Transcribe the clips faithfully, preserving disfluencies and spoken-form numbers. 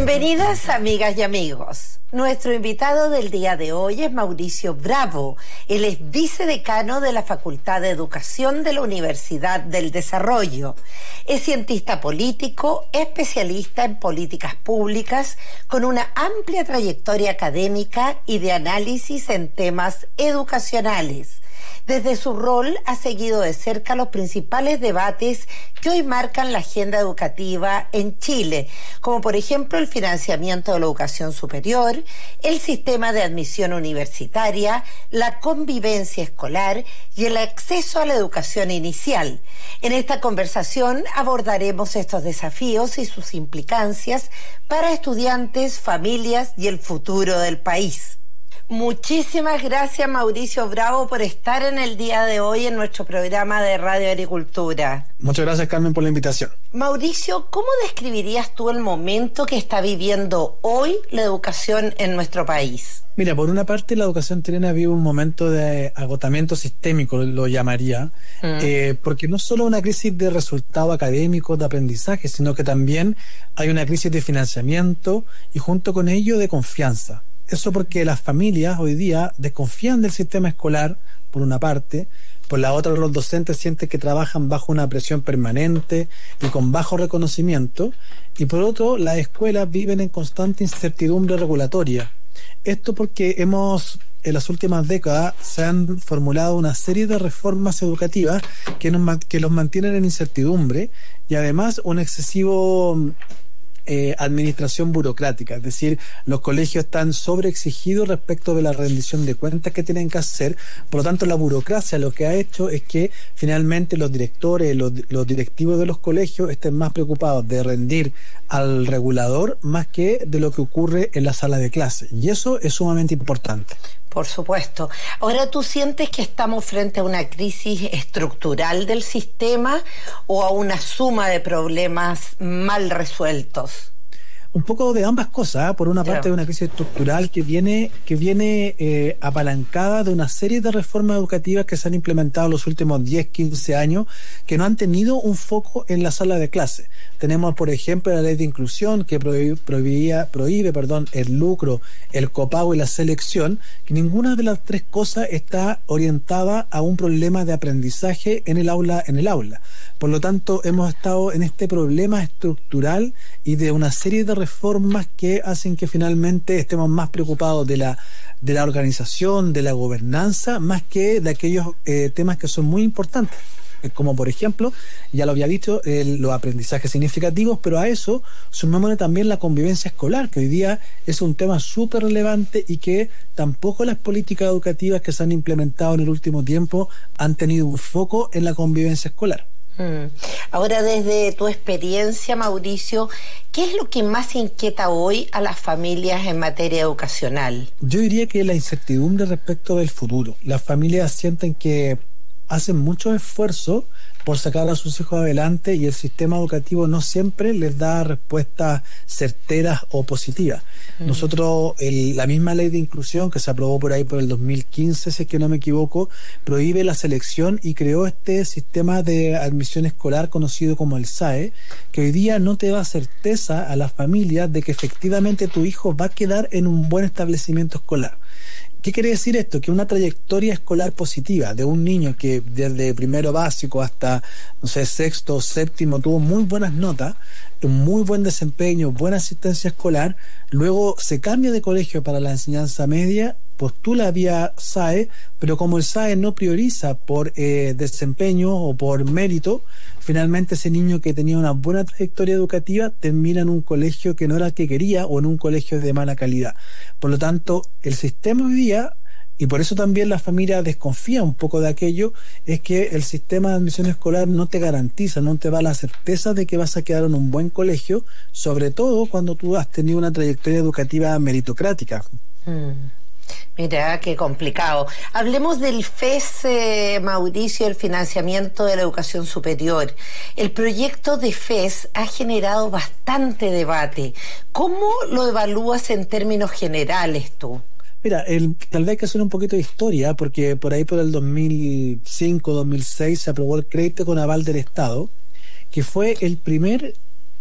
Bienvenidas, amigas y amigos. Nuestro invitado del día de hoy es Mauricio Bravo. Él es vicedecano de la Facultad de Educación de la Universidad del Desarrollo. Es cientista político, especialista en políticas públicas, con una amplia trayectoria académica y de análisis en temas educacionales. Desde su rol ha seguido de cerca los principales debates que hoy marcan la agenda educativa en Chile, como por ejemplo el financiamiento de la educación superior, el sistema de admisión universitaria, la convivencia escolar y el acceso a la educación inicial. En esta conversación abordaremos estos desafíos y sus implicancias para estudiantes, familias y el futuro del país. Muchísimas gracias, Mauricio Bravo, por estar en el día de hoy en nuestro programa de Radio Agricultura. Muchas gracias, Carmen, por la invitación. Mauricio, ¿cómo describirías tú el momento que está viviendo hoy la educación en nuestro país? Mira, por una parte la educación chilena vive un momento de agotamiento sistémico, lo llamaría, mm. eh, porque no solo una crisis de resultados académicos, de aprendizaje, sino que también hay una crisis de financiamiento y junto con ello de confianza. Eso porque las familias hoy día desconfían del sistema escolar, por una parte, por la otra los docentes sienten que trabajan bajo una presión permanente y con bajo reconocimiento, y por otro las escuelas viven en constante incertidumbre regulatoria. Esto porque hemos, en las últimas décadas, se han formulado una serie de reformas educativas que, nos, que los mantienen en incertidumbre y además un excesivo Eh, administración burocrática, es decir, los colegios están sobreexigidos respecto de la rendición de cuentas que tienen que hacer. Por lo tanto, la burocracia lo que ha hecho es que finalmente los directores, los, los directivos de los colegios estén más preocupados de rendir al regulador más que de lo que ocurre en la sala de clase, y eso es sumamente importante. Por supuesto. Ahora, ¿tú sientes que estamos frente a una crisis estructural del sistema o a una suma de problemas mal resueltos? Un poco de ambas cosas, ¿eh? Por una parte, yeah. Una crisis estructural que viene que viene eh, apalancada de una serie de reformas educativas que se han implementado en los últimos diez, quince años, que no han tenido un foco en la sala de clase. Tenemos, por ejemplo, la ley de inclusión que prohíbe, prohibía, prohíbe perdón, el lucro, el copago y la selección, que ninguna de las tres cosas está orientada a un problema de aprendizaje en el aula, en el aula. Por lo tanto, hemos estado en este problema estructural y de una serie de reformas que hacen que finalmente estemos más preocupados de la de la organización, de la gobernanza, más que de aquellos eh, temas que son muy importantes, como por ejemplo, ya lo había dicho, el, los aprendizajes significativos, pero a eso sumémosle también la convivencia escolar, que hoy día es un tema súper relevante y que tampoco las políticas educativas que se han implementado en el último tiempo han tenido un foco en la convivencia escolar. Mm. Ahora, desde tu experiencia, Mauricio, ¿qué es lo que más inquieta hoy a las familias en materia educacional? Yo diría que la incertidumbre respecto del futuro. Las familias sienten que hacen mucho esfuerzo por sacar a sus hijos adelante y el sistema educativo no siempre les da respuestas certeras o positivas. Mm. Nosotros, el, la misma ley de inclusión que se aprobó por ahí por el dos mil quince, si es que no me equivoco, prohíbe la selección y creó este sistema de admisión escolar conocido como el S A E, que hoy día no te da certeza a las familias de que efectivamente tu hijo va a quedar en un buen establecimiento escolar. ¿Qué quiere decir esto? Que una trayectoria escolar positiva de un niño que desde primero básico hasta, no sé, sexto o séptimo tuvo muy buenas notas, un muy buen desempeño, buena asistencia escolar, luego se cambia de colegio para la enseñanza media, postula vía S A E, pero como el S A E no prioriza por eh, desempeño o por mérito, finalmente ese niño que tenía una buena trayectoria educativa termina en un colegio que no era el que quería o en un colegio de mala calidad. Por lo tanto, el sistema hoy día, y por eso también la familia desconfía un poco de aquello, es que el sistema de admisión escolar no te garantiza, no te da la certeza de que vas a quedar en un buen colegio, sobre todo cuando tú has tenido una trayectoria educativa meritocrática. Mm. Mira, qué complicado. Hablemos del F E S, eh, Mauricio, el financiamiento de la educación superior. El proyecto de F E S ha generado bastante debate. ¿Cómo lo evalúas en términos generales tú? Mira, el, tal vez hay que hacer un poquito de historia, porque por ahí por el dos mil cinco, dos mil seis se aprobó el crédito con aval del Estado, que fue el primer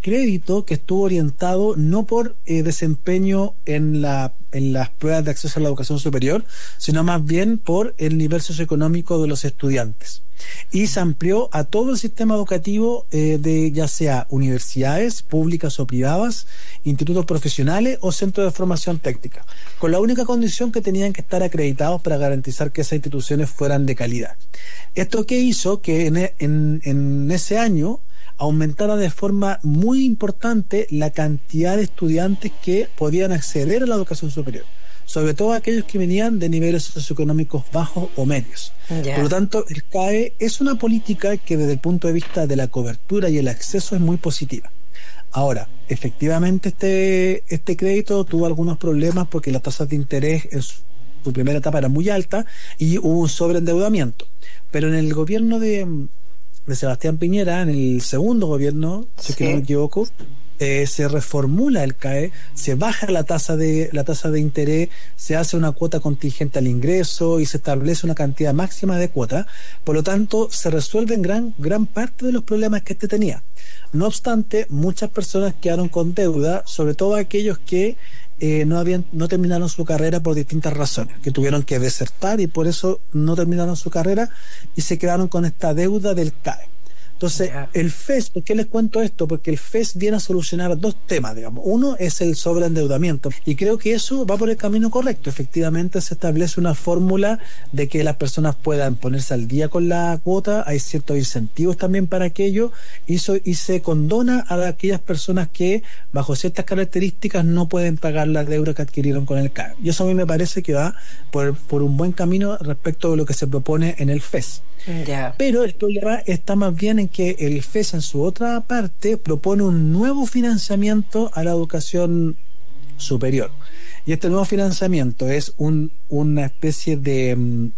crédito que estuvo orientado no por eh, desempeño en la en las pruebas de acceso a la educación superior, sino más bien por el nivel socioeconómico de los estudiantes. Y se amplió a todo el sistema educativo, eh, de ya sea universidades públicas o privadas, institutos profesionales o centros de formación técnica, con la única condición que tenían que estar acreditados para garantizar que esas instituciones fueran de calidad. Esto que hizo que en, en, en ese año aumentara de forma muy importante la cantidad de estudiantes que podían acceder a la educación superior, sobre todo aquellos que venían de niveles socioeconómicos bajos o medios. Yeah. Por lo tanto, el C A E es una política que desde el punto de vista de la cobertura y el acceso es muy positiva. Ahora, efectivamente este, este crédito tuvo algunos problemas porque las tasas de interés en su, su primera etapa eran muy altas y hubo un sobreendeudamiento. Pero en el gobierno de... de Sebastián Piñera, en el segundo gobierno, si sí. que no me equivoco, eh, se reformula el C A E, se baja la tasa de la tasa de interés, se hace una cuota contingente al ingreso y se establece una cantidad máxima de cuotas. Por lo tanto, se resuelven gran gran parte de los problemas que este tenía. No obstante, muchas personas quedaron con deuda, sobre todo aquellos que Eh, no habían no terminaron su carrera por distintas razones, que tuvieron que desertar y por eso no terminaron su carrera y se quedaron con esta deuda del C A E. Entonces, yeah. el F E S, ¿por qué les cuento esto? Porque el F E S viene a solucionar dos temas, digamos. Uno es el sobreendeudamiento y creo que eso va por el camino correcto. Efectivamente, se establece una fórmula de que las personas puedan ponerse al día con la cuota, hay ciertos incentivos también para aquello y, so, y se condona a aquellas personas que, bajo ciertas características, no pueden pagar la deuda que adquirieron con el C A E. Y eso a mí me parece que va por, por un buen camino respecto de lo que se propone en el F E S. Yeah. Pero el problema está más bien en que el F E S en su otra parte propone un nuevo financiamiento a la educación superior. Y este nuevo financiamiento es un, una especie de,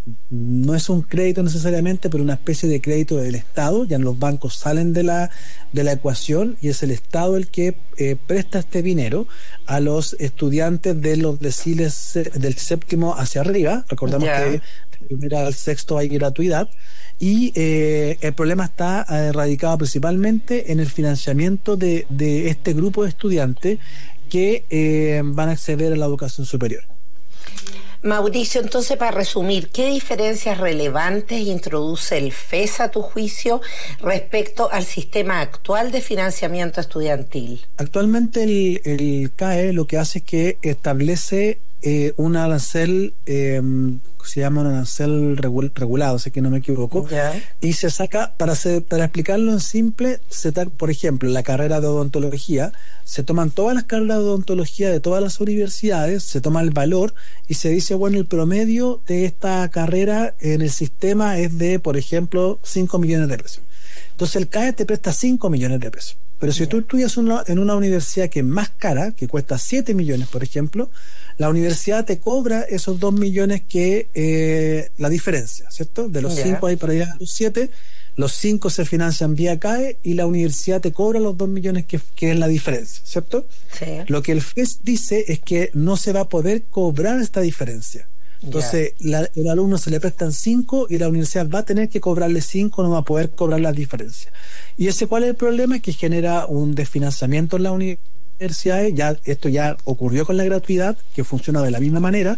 no es un crédito necesariamente, pero una especie de crédito del Estado. Ya los bancos salen de la, de la ecuación y es el Estado el que eh, presta este dinero a los estudiantes de los deciles del séptimo hacia arriba. Recordamos yeah. que del primero al sexto hay gratuidad. Y eh, el problema está eh, radicado principalmente en el financiamiento de, de este grupo de estudiantes que eh, van a acceder a la educación superior. Mauricio, entonces, para resumir, ¿qué diferencias relevantes introduce el F E S a tu juicio respecto al sistema actual de financiamiento estudiantil? Actualmente el, el C A E lo que hace es que establece eh, un arancel, eh, se llama un arancel regul regulado, sé que no me equivoco, yeah. y se saca, para, hacer, para explicarlo en simple, se ta, por ejemplo, la carrera de odontología, se toman todas las carreras de odontología de todas las universidades, se toma el valor y se dice, bueno, el promedio de esta carrera en el sistema es de, por ejemplo, cinco millones de pesos. Entonces el C A E te presta cinco millones de pesos. Pero si tú estudias una, en una universidad que es más cara, que cuesta siete millones, por ejemplo, la universidad te cobra esos dos millones que eh, la diferencia, ¿cierto? De los cinco ahí para allá a los siete, los cinco se financian vía C A E y la universidad te cobra los dos millones que, que es la diferencia, ¿cierto? Sí. Lo que el F E S dice es que no se va a poder cobrar esta diferencia. Entonces, yeah. la, el alumno se le prestan cinco y la universidad va a tener que cobrarle cinco, no va a poder cobrar las diferencias. ¿Y ese cuál es el problema? Es que genera un desfinanciamiento en la universidad. Ya, esto ya ocurrió con la gratuidad, que funciona de la misma manera,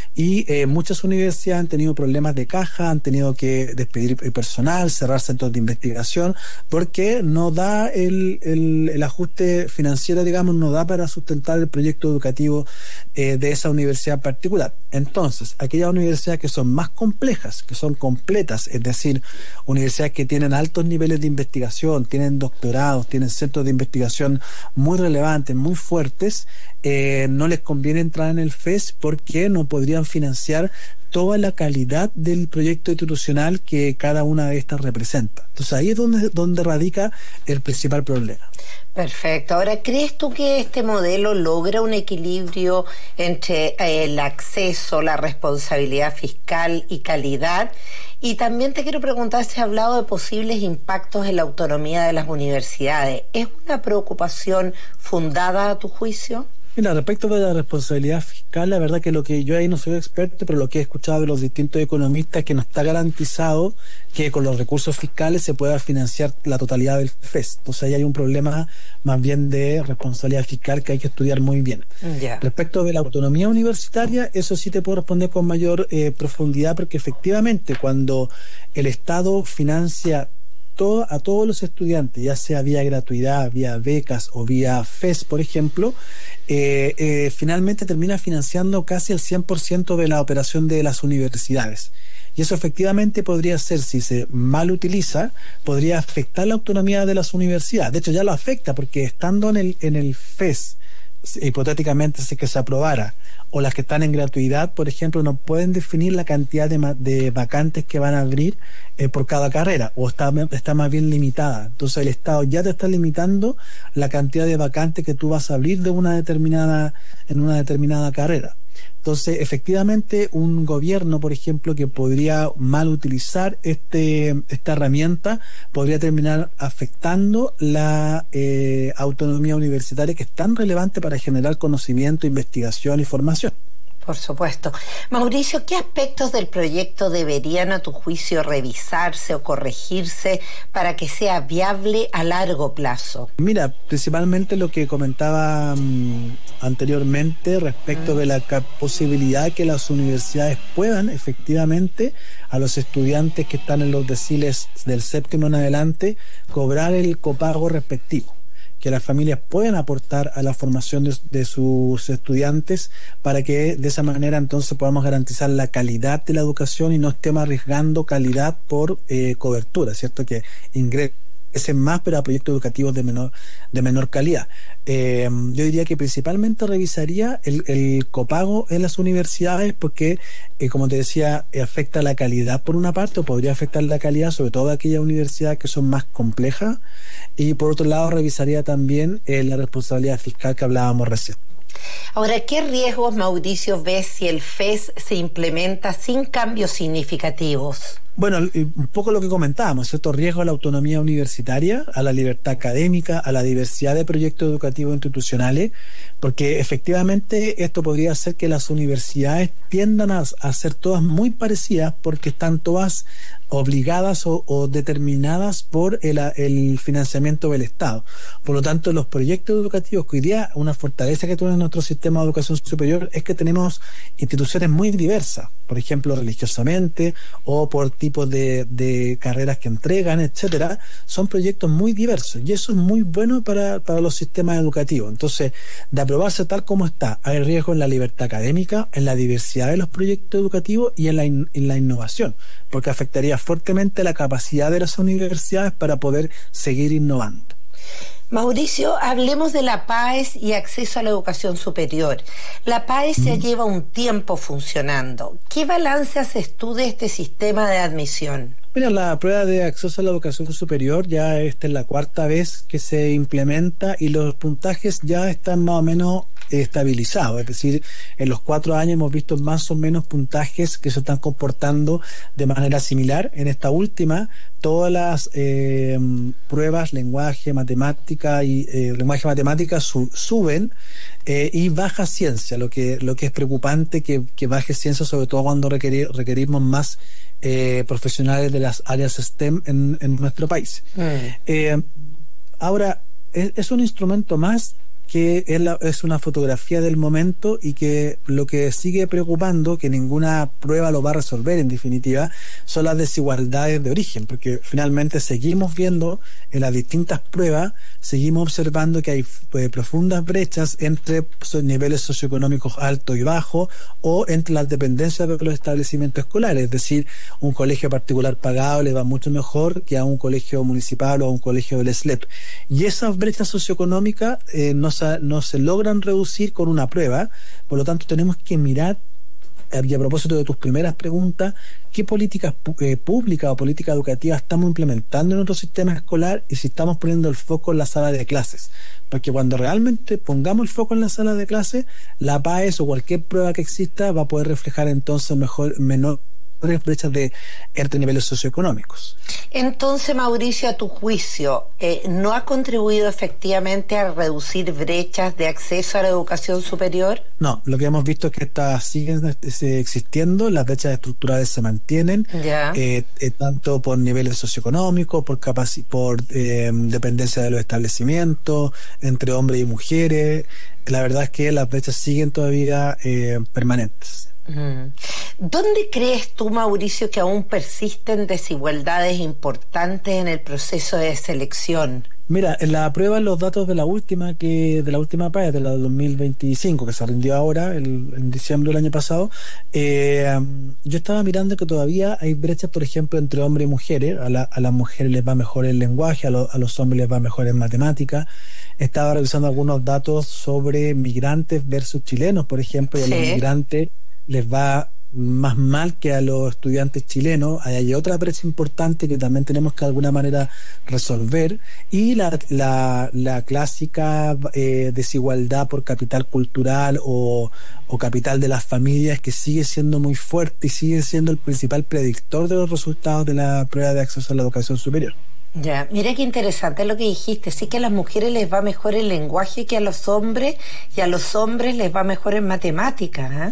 y eh, muchas universidades han tenido problemas de caja, han tenido que despedir personal, cerrar centros de investigación, porque no da el, el, el ajuste financiero, digamos, no da para sustentar el proyecto educativo eh, de esa universidad particular. Entonces, aquellas universidades que son más complejas, que son completas, es decir, universidades que tienen altos niveles de investigación, tienen doctorados, tienen centros de investigación muy relevantes, muy fuertes, eh, no les conviene entrar en el F E S porque no podrían financiar toda la calidad del proyecto institucional que cada una de estas representa. Entonces ahí es donde, donde radica el principal problema. Perfecto. Ahora, ¿crees tú que este modelo logra un equilibrio entre eh, el acceso, la responsabilidad fiscal y calidad? Y también te quiero preguntar si has hablado de posibles impactos en la autonomía de las universidades. ¿Es una preocupación fundada a tu juicio? Mira, respecto de la responsabilidad fiscal, la verdad que lo que yo ahí no soy experto, pero lo que he escuchado de los distintos economistas es que no está garantizado que con los recursos fiscales se pueda financiar la totalidad del F E S. Entonces ahí hay un problema más bien de responsabilidad fiscal que hay que estudiar muy bien. Yeah. Respecto de la autonomía universitaria, eso sí te puedo responder con mayor eh, profundidad, porque efectivamente cuando el Estado financia Todo, a todos los estudiantes, ya sea vía gratuidad, vía becas o vía F E S, por ejemplo, eh, eh, finalmente termina financiando casi el cien por ciento de la operación de las universidades. Y eso efectivamente podría ser, si se mal utiliza, podría afectar la autonomía de las universidades. De hecho, ya lo afecta, porque estando en el, en el F E S, hipotéticamente si que se aprobara, o las que están en gratuidad, por ejemplo, no pueden definir la cantidad de, de vacantes que van a abrir eh, por cada carrera, o está, está más bien limitada. Entonces el Estado ya te está limitando la cantidad de vacantes que tú vas a abrir de una determinada, en una determinada carrera. Entonces, efectivamente, un gobierno, por ejemplo, que podría mal utilizar este, esta herramienta, podría terminar afectando la eh, autonomía universitaria, que es tan relevante para generar conocimiento, investigación y formación. Por supuesto. Mauricio, ¿qué aspectos del proyecto deberían, a tu juicio, revisarse o corregirse para que sea viable a largo plazo? Mira, principalmente lo que comentaba um, anteriormente respecto mm. de la posibilidad que las universidades puedan efectivamente a los estudiantes que están en los deciles del séptimo en adelante cobrar el copago respectivo, que las familias puedan aportar a la formación de, de sus estudiantes, para que de esa manera entonces podamos garantizar la calidad de la educación y no estemos arriesgando calidad por eh, cobertura, ¿cierto? Que ingresen más, pero a proyectos educativos de menor, de menor calidad. Eh, yo diría que principalmente revisaría el, el copago en las universidades, porque, eh, como te decía, eh, afecta la calidad por una parte, o podría afectar la calidad, sobre todo de aquellas universidades que son más complejas, y por otro lado revisaría también eh, la responsabilidad fiscal que hablábamos recién. Ahora, ¿qué riesgos, Mauricio, ves si el F E S se implementa sin cambios significativos? Bueno, un poco lo que comentábamos, ¿cierto? Riesgo a la autonomía universitaria, a la libertad académica, a la diversidad de proyectos educativos institucionales, porque efectivamente esto podría hacer que las universidades tiendan a, a ser todas muy parecidas, porque están todas obligadas o, o determinadas por el, el financiamiento del Estado. Por lo tanto, los proyectos educativos, que hoy día una fortaleza que tiene nuestro sistema de educación superior es que tenemos instituciones muy diversas, por ejemplo, religiosamente o por tipos de, de carreras que entregan, etcétera. Son proyectos muy diversos y eso es muy bueno para, para los sistemas educativos. Entonces, de aprobarse tal como está, hay riesgo en la libertad académica, en la diversidad de los proyectos educativos y en la, in, en la innovación, porque afectaría fuertemente la capacidad de las universidades para poder seguir innovando. Mauricio, hablemos de la P A E S y acceso a la educación superior. La P A E S mm. ya lleva un tiempo funcionando. ¿Qué balance haces tú de este sistema de admisión? Mira, la prueba de acceso a la educación superior ya esta es la cuarta vez que se implementa y los puntajes ya están más o menos estabilizados. Es decir, en los cuatro años hemos visto más o menos puntajes que se están comportando de manera similar. En esta última, todas las eh, pruebas, lenguaje, matemática y eh, lenguaje, matemática su, suben eh, y baja ciencia, lo que lo que es preocupante que, que baje ciencia, sobre todo cuando requerir, requerimos más Eh, profesionales de las áreas STEM en, en nuestro país. Mm. Eh, ahora, es, es un instrumento más que es, la, es una fotografía del momento y que lo que sigue preocupando, que ninguna prueba lo va a resolver en definitiva, son las desigualdades de origen, porque finalmente seguimos viendo en las distintas pruebas, seguimos observando que hay eh, profundas brechas entre niveles socioeconómicos altos y bajos, o entre las dependencias de los establecimientos escolares. Es decir, un colegio particular pagado le va mucho mejor que a un colegio municipal o a un colegio del S L E P. Y esas brechas socioeconómicas eh, no no se logran reducir con una prueba. Por lo tanto, tenemos que mirar, y a propósito de tus primeras preguntas, qué políticas eh, públicas o políticas educativas estamos implementando en nuestro sistema escolar y si estamos poniendo el foco en la sala de clases. Porque cuando realmente pongamos el foco en la sala de clases, la P A E S o cualquier prueba que exista va a poder reflejar entonces mejor, menor brechas de entre niveles socioeconómicos. Entonces, Mauricio, a tu juicio, eh, ¿no ha contribuido efectivamente a reducir brechas de acceso a la educación superior? No, lo que hemos visto es que estas siguen existiendo, las brechas estructurales se mantienen, Ya. eh, eh, tanto por niveles socioeconómicos, por capaci por eh, dependencia de los establecimientos, entre hombres y mujeres. La verdad es que las brechas siguen todavía eh, permanentes. Mm. ¿Dónde crees tú, Mauricio, que aún persisten desigualdades importantes en el proceso de selección? Mira, en la prueba, los datos de la última que de la última P A E, de la dos mil veinticinco, que se rindió ahora, el, en diciembre del año pasado, eh, yo estaba mirando que todavía hay brechas, por ejemplo, entre hombres y mujeres. A, la, a las mujeres les va mejor el lenguaje, a, lo, a los hombres les va mejor en matemática. Estaba revisando algunos datos sobre migrantes versus chilenos, por ejemplo, y a Sí. los migrantes les va más mal que a los estudiantes chilenos. Hay otra brecha importante que también tenemos que de alguna manera resolver, y la, la, la clásica eh, desigualdad por capital cultural o, o capital de las familias, que sigue siendo muy fuerte y sigue siendo el principal predictor de los resultados de la prueba de acceso a la educación superior. Ya, mira qué interesante lo que dijiste. Sí que a las mujeres les va mejor el lenguaje que a los hombres, y a los hombres les va mejor en matemáticas, ¿eh?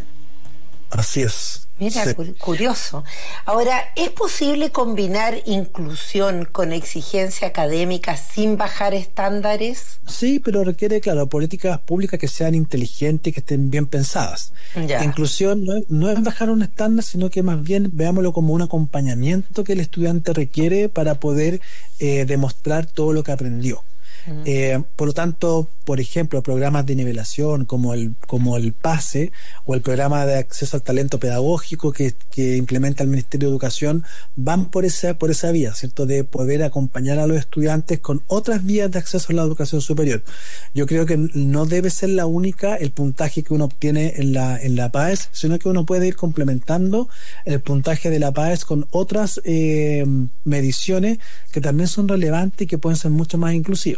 Así es. Mira, Sí. cu- curioso. Ahora, ¿es posible combinar inclusión con exigencia académica sin bajar estándares? Sí, pero requiere, claro, políticas públicas que sean inteligentes y que estén bien pensadas. Ya. Inclusión no es, no es bajar un estándar, sino que más bien veámoslo como un acompañamiento que el estudiante requiere para poder eh, demostrar todo lo que aprendió. Mm. Eh, por lo tanto, por ejemplo, programas de nivelación como el, como el PASE o el programa de acceso al talento pedagógico que, que implementa el Ministerio de Educación van por esa, por esa vía, ¿cierto? De poder acompañar a los estudiantes con otras vías de acceso a la educación superior. Yo creo que no debe ser la única el puntaje que uno obtiene en la, en la P A E S, sino que uno puede ir complementando el puntaje de la P A E S con otras eh, mediciones que también son relevantes y que pueden ser mucho más inclusivas.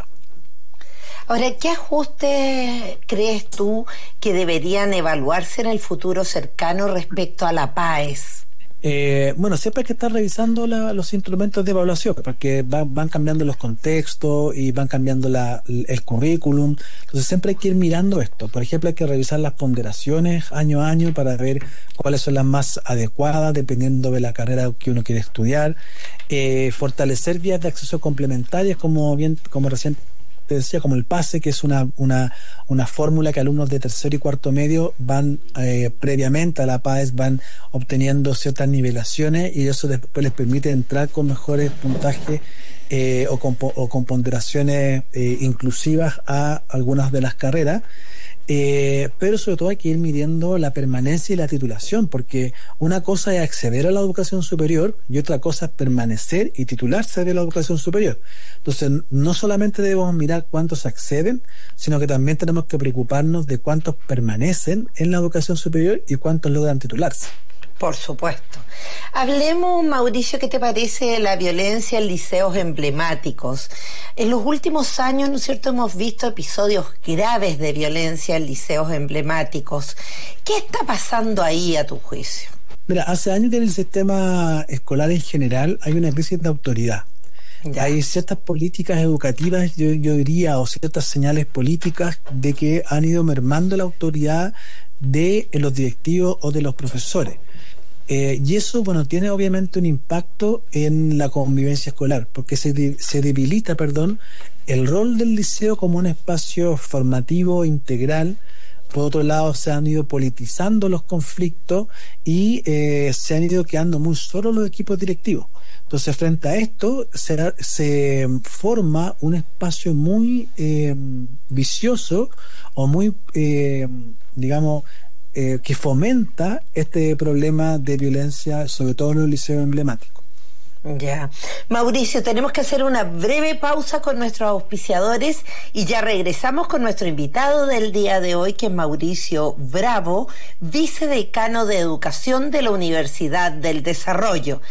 Ahora, ¿qué ajustes crees tú que deberían evaluarse en el futuro cercano respecto a la P A E S? Eh, bueno, siempre hay que estar revisando la, los instrumentos de evaluación, porque van, van cambiando los contextos y van cambiando la, el currículum. Entonces siempre hay que ir mirando esto. Por ejemplo, hay que revisar las ponderaciones año a año para ver cuáles son las más adecuadas dependiendo de la carrera que uno quiere estudiar. Eh, fortalecer vías de acceso complementarias, como bien, como recién te decía, como el PASE, que es una, una, una fórmula que alumnos de tercero y cuarto medio van eh, previamente a la P A E S, van obteniendo ciertas nivelaciones, y eso después les permite entrar con mejores puntajes eh, o, con, o con ponderaciones eh, inclusivas a algunas de las carreras. Eh, pero sobre todo hay que ir midiendo la permanencia y la titulación, porque una cosa es acceder a la educación superior y otra cosa es permanecer y titularse de la educación superior. Entonces, no solamente debemos mirar cuántos acceden, sino que también tenemos que preocuparnos de cuántos permanecen en la educación superior y cuántos logran titularse. Por supuesto. Hablemos, Mauricio, ¿qué te parece de la violencia en liceos emblemáticos? En los últimos años, ¿no es cierto?, hemos visto episodios graves de violencia en liceos emblemáticos. ¿Qué está pasando ahí, a tu juicio? Mira, hace años que en el sistema escolar en general hay una crisis de autoridad. Ya. Hay ciertas políticas educativas, yo, yo diría, o ciertas señales políticas de que han ido mermando la autoridad de los directivos o de los profesores. Eh, y eso, bueno, tiene obviamente un impacto en la convivencia escolar, porque se, de, se debilita, perdón, el rol del liceo como un espacio formativo integral. Por otro lado, se han ido politizando los conflictos y eh, se han ido quedando muy solos los equipos directivos. Entonces, frente a esto, se, se forma un espacio muy eh, vicioso o muy, eh, digamos, Eh, que fomenta este problema de violencia, sobre todo en los liceos emblemáticos. Ya. Mauricio, tenemos que hacer una breve pausa con nuestros auspiciadores y ya regresamos con nuestro invitado del día de hoy, que es Mauricio Bravo, vicedecano de Educación de la Universidad del Desarrollo.